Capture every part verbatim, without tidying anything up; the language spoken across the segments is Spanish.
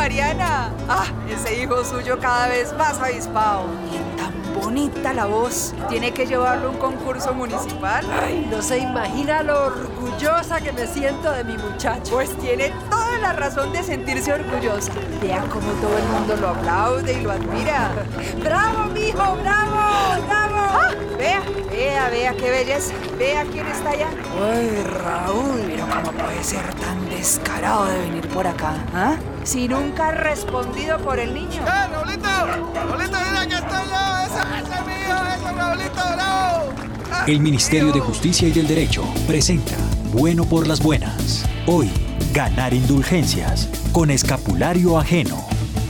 Mariana! ¡Ah! Ese hijo suyo cada vez más avispado. Y tan bonita la voz. Tiene que llevarlo a un concurso municipal. Ay, no se imagina lo orgullosa que me siento de mi muchacho. Pues tiene toda la razón de sentirse orgullosa. Vea cómo todo el mundo lo aplaude y lo admira. ¡Bravo, mijo! ¡Bravo! ¡Bravo! ¡Ah! Vea, vea, vea qué belleza. Vea quién está allá. ¡Ay, Raúl! Pero ¿cómo puede ser tan descarado de venir por acá? ¿Ah? Si nunca ha respondido por el niño. ¡Eh, Raulito! ¡Raulito, mira que estoy yo! ¡Ese, ese es mío! ¡Ese Raulito, bravo! ¡Ah, El Ministerio mío! de Justicia y del Derecho presenta Bueno por las Buenas. Hoy, ganar indulgencias con escapulario ajeno.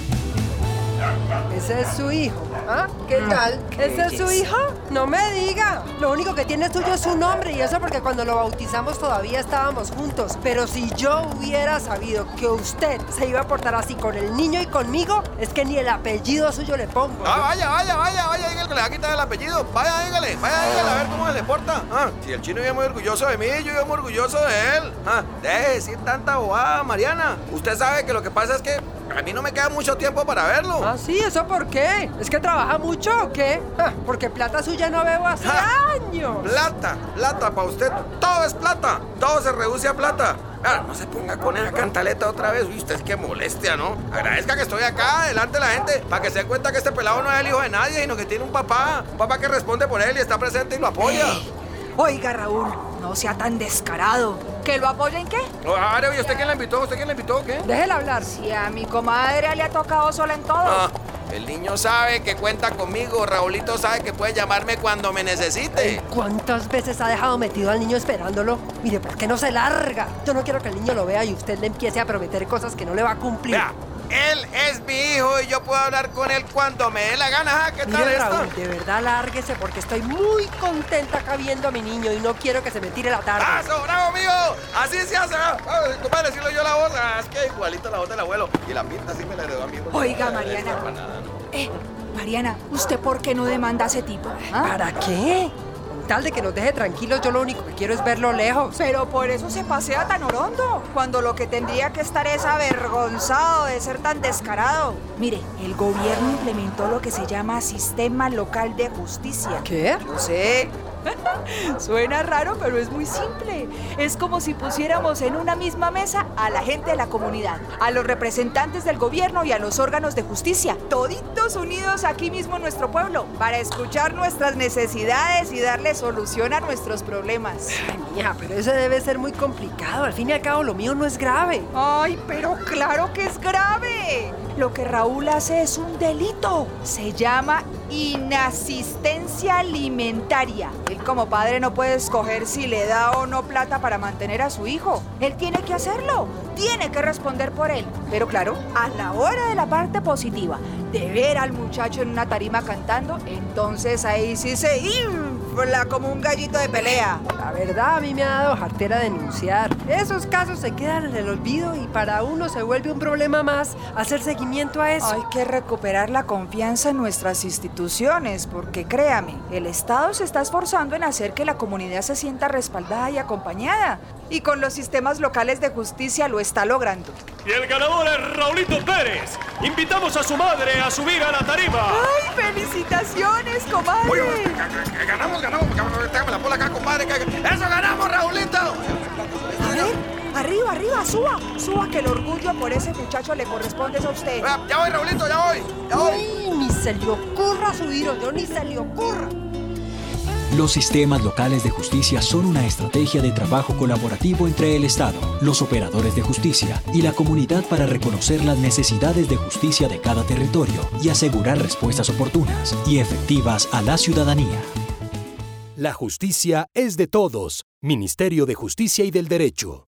Ese es su hijo. ¿Ah? ¿Qué tal? ¿Ese es su hijo? No me diga. Lo único que tiene suyo es su nombre y eso porque cuando lo bautizamos todavía estábamos juntos. Pero si yo hubiera sabido que usted se iba a portar así con el niño y conmigo, es que ni el apellido suyo le pongo. Ah, vaya, vaya, vaya, vaya, dígale que le va a quitar el apellido. Vaya, dígale, vaya, dígale a ver cómo se le porta. Ah, si el chino vive muy orgulloso de mí, yo vivo muy orgulloso de él. Ah, deje de decir tanta bobada, Mariana. Usted sabe que lo que pasa es que a mí no me queda mucho tiempo para verlo. Ah, sí, ¿eso por qué? ¿Es que trabaja mucho o qué? Ah, porque plata suya no veo hace Ja. años. Plata, plata para usted. Todo es plata. Todo se reduce a plata. Ahora, no se ponga con esa cantaleta otra vez. Uy, usted es que molestia, ¿no? Agradezca que estoy acá, delante de la gente, para que se dé cuenta que este pelado no es el hijo de nadie, sino que tiene un papá. Un papá que responde por él y está presente y lo apoya. Oiga, Raúl, no sea tan descarado. ¿Que lo apoyen qué? Oh, Are, ¿y usted quién la invitó? ¿Usted quién la invitó o qué? Déjela hablar. Si a mi comadre le ha tocado sola en todo. Ah, el niño sabe que cuenta conmigo. Raulito sabe que puede llamarme cuando me necesite. ¿Cuántas veces ha dejado metido al niño esperándolo? Mire, ¿por qué no se larga? Yo no quiero que el niño lo vea y usted le empiece a prometer cosas que no le va a cumplir. Vea, él es mi hijo y yo puedo hablar con él cuando me dé la gana. ¿Ah? ¿Qué tal Mire, esto? Raúl, de verdad lárguese porque estoy muy contenta acá viendo a mi niño y no quiero que se me tire la tarde. ¡Eso, bravo, mío! Así se hace. Ah, compadre, decirlo yo la voz. Ah, es que igualito la voz del abuelo. Y la pinta sí me la heredó a mí. Oiga, Mariana. Eh, Mariana, ¿usted por qué no demanda a ese tipo? ¿Ah? ¿Para qué? Con tal de que nos deje tranquilos, yo lo único que quiero es verlo lejos. Pero por eso se pasea tan orondo, cuando lo que tendría que estar es avergonzado de ser tan descarado. Mire, el gobierno implementó lo que se llama Sistema Local de Justicia. ¿Qué? Yo sé. Suena raro, pero es muy simple. Es como si pusiéramos en una misma mesa a la gente de la comunidad, a los representantes del gobierno y a los órganos de justicia, toditos unidos aquí mismo en nuestro pueblo, para escuchar nuestras necesidades y darle solución a nuestros problemas. Ay, mija, pero eso debe ser muy complicado. Al fin y al cabo, lo mío no es grave. ¡Ay, pero claro que es grave! Lo que Raúl hace es un delito. Se llama inasistencia alimentaria. Él como padre no puede escoger si le da o no plata para mantener a su hijo. Él tiene que hacerlo. Tiene que responder por él. Pero claro, a la hora de la parte positiva, de ver al muchacho en una tarima cantando, entonces ahí sí se infla como un gallito de pelea. La verdad, a mí me ha dado jartera denunciar. Esos casos se quedan en el olvido y para uno se vuelve un problema más hacer seguimiento a eso. Hay que recuperar la confianza en nuestras instituciones, porque créame, el Estado se está esforzando en hacer que la comunidad se sienta respaldada y acompañada. Y con los sistemas locales de justicia lo está logrando. Y el ganador es Raulito Pérez. Invitamos a su madre a subir a la tarima. ¡Ay, felicitaciones, comadre! Oye, ganamos, ganamos. Déjame la pola acá, compadre. ¡Eso ganamos, Raulito! A ver, arriba, arriba, suba. Suba que el orgullo por ese muchacho le corresponde a usted. Ah, ya voy, Raulito, ya voy. Ya voy. Ay, ni se le ocurra subir, o yo ni se le ocurra. Los sistemas locales de justicia son una estrategia de trabajo colaborativo entre el Estado, los operadores de justicia y la comunidad para reconocer las necesidades de justicia de cada territorio y asegurar respuestas oportunas y efectivas a la ciudadanía. La justicia es de todos. Ministerio de Justicia y del Derecho.